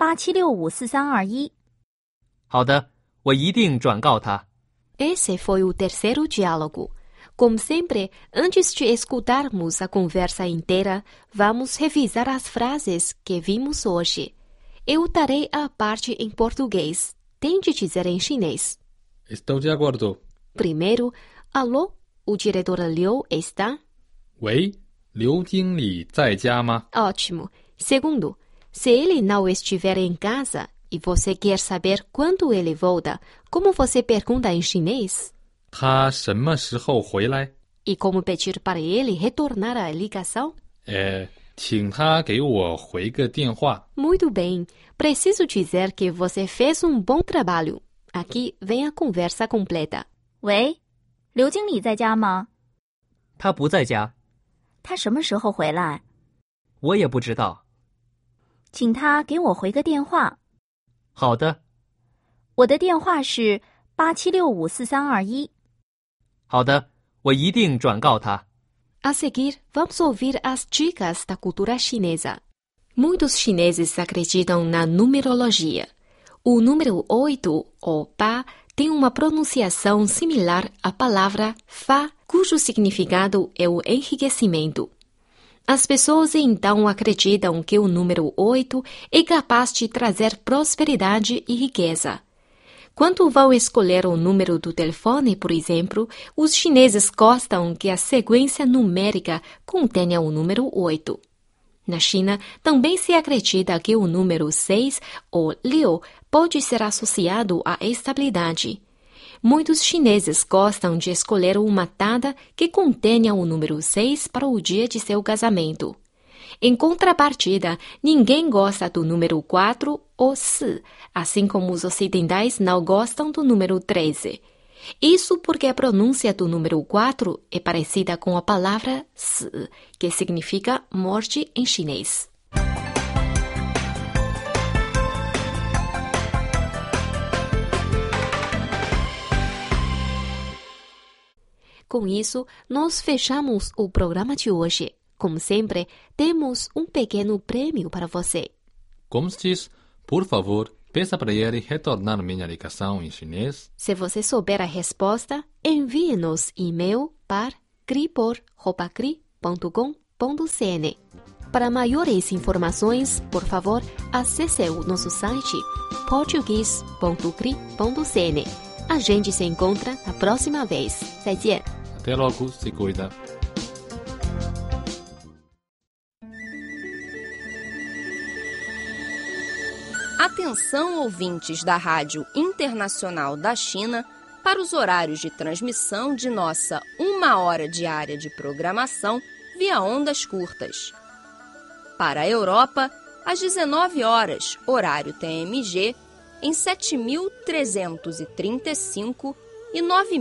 87654321。 好的，我一定转告他。 Esse foi o terceiro diálogo. Como sempre, antes de escutarmos a conversa inteira, vamos revisar as frases que vimos hoje. Eu darei a parte em português. Tente dizer em chinês. Estou de acordo. Primeiro, alô, o diretor Liu está? 喂，刘经理在家吗？ Ótimo. Segundo, se ele não estiver em casa e você quer saber quando ele volta, como você pergunta em chinês? 他什么时候回来？ E como pedir para ele retornar a ligação? 请他给我回个电话。 Muito bem. Preciso dizer que você fez um bom trabalho. Aqui vem a conversa completa. 喂，刘经理在家吗？ 他不在家， 他什么时候回来？ 我也不知道。 请他给我回个电话。 好的， 我的电话是87654321。 好的，我一定转告他。 A seguir, vamos ouvir as dicas da cultura chinesa. Muitos chineses acreditam na numerologia. O número 8, ou Pa, tem uma pronunciação similar à palavra Fa, cujo significado é o enriquecimento. As pessoas então acreditam que o número 8 é capaz de trazer prosperidade e riqueza. Quando vão escolher o número do telefone, por exemplo, os chineses gostam que a sequência numérica contenha o número 8. Na China, também se acredita que o número 6, ou Liu, pode ser associado à estabilidade. Muitos chineses gostam de escolher uma data que contenha o número 6 para o dia de seu casamento. Em contrapartida, ninguém gosta do número 4 ou 4, assim como os ocidentais não gostam do número 13. Isso porque a pronúncia do número 4 é parecida com a palavra 死, que significa morte em chinês. Com isso, nós fechamos o programa de hoje. Como sempre, temos um pequeno prêmio para você. Como se diz, por favor, peça para ele retornar minha ligação em chinês. Se você souber a resposta, envie-nos e-mail para cri.com.cn. Para maiores informações, por favor, acesse o nosso site portugues.cri.cn. A gente se encontra na próxima vez. 再见. Até logo, se cuida. Atenção, ouvintes da Rádio Internacional da China, para os horários de transmissão de nossa 1 hora diária de programação via ondas curtas. Para a Europa, às 19 horas, horário TMG, em 7.335 e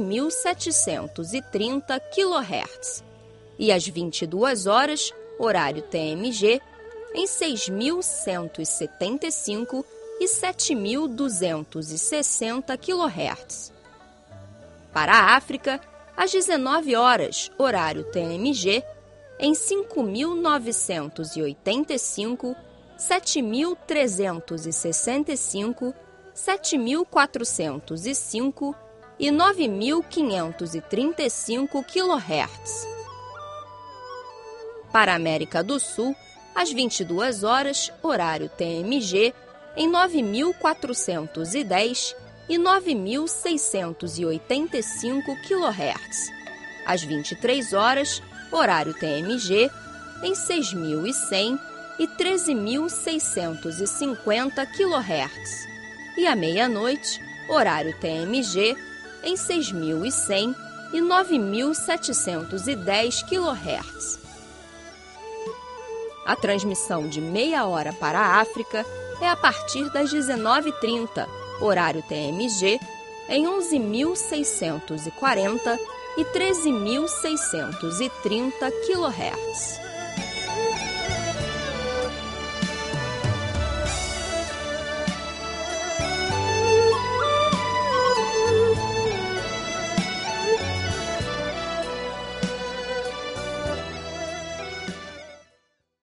9.730 kHz. E às 22 horas, horário TMG, em 6.175 e 7.260 kHz. Para a África, às 19 horas, horário TMG, em 5.985, 7.365, 7.405 e 9.535 kHz. Para a América do Sul, às 22 horas, horário TMG, em 9.410 e 9.685 kHz. Às 23 horas, horário TMG, em 6.100 e 13.650 kHz. E à meia-noite, horário TMG, em 6.100 e 9.710 kHz. A transmissão de meia hora para a África é a partir das 19h30, horário TMG, em 11.640 e 13.630 kHz.